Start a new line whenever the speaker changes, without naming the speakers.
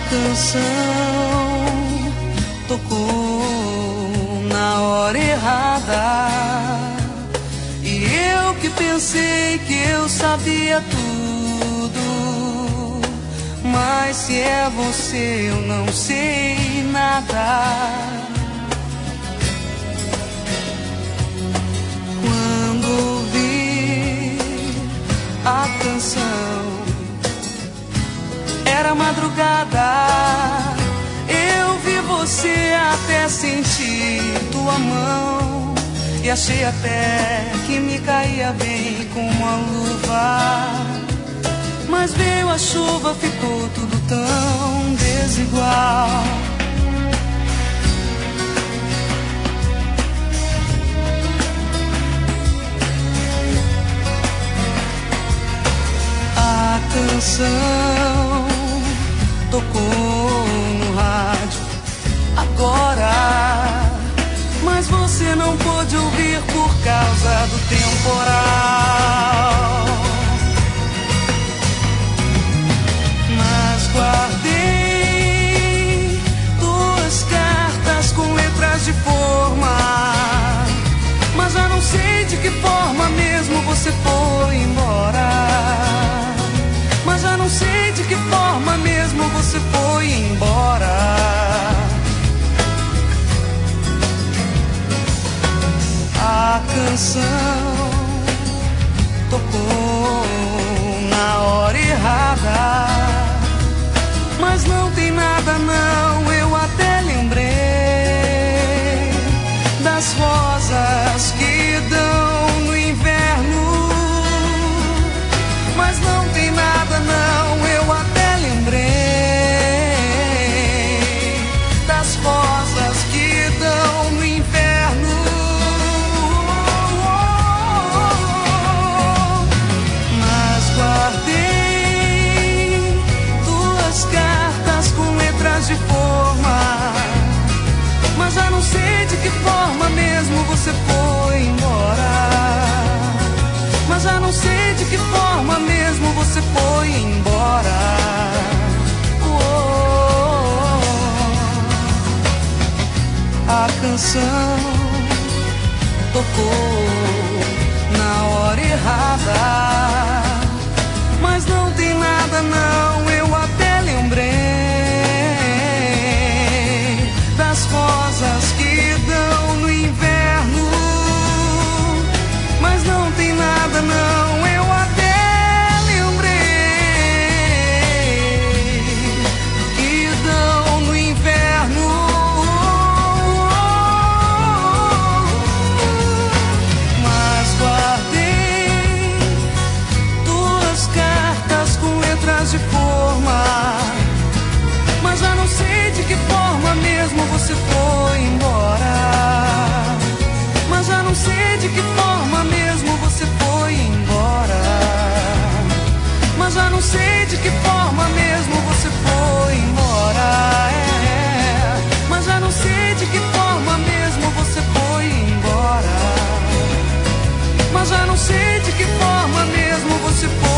canção tocou na hora errada, e eu que pensei que eu sabia tudo, mas se é você eu não sei nada. Quando ouvi a canção, era madrugada, eu vi você, até senti tua mão, e achei até que me caía bem como uma luva. Mas veio a chuva, ficou tudo tão desigual. A canção tocou no rádio agora, mas você não pôde ouvir por causa do temporal. Mas guardei duas cartas com letras de forma, mas já não sei de que forma mesmo você foi embora. Mas já não sei de que forma mesmo você foi embora. A canção tocou na hora errada, mas não tem nada não, eu até lembrei das rosas que dão no inverno. Mas não tem nada não, eu até lembrei das rosas que dão no inverno. Mas guardei duas cartas com letras de forma, mas já não sei de que forma mesmo você foi embora. Mas já não sei de que forma mesmo você foi embora. A canção tocou na hora errada, mas não tem nada não, eu até lembrei das rosas que dão no inverno. Mas não tem nada não, eu até lembrei que dão no inverno. Mas guardei duas cartas com letras de forma, mas já não sei de que forma mesmo você foi embora. Mas já não sei de que forma mesmo você foi embora. Mas já não sei de que forma mesmo você foi embora. Mas já não sei de que forma mesmo você foi embora. Mas já não sei de que forma mesmo você foi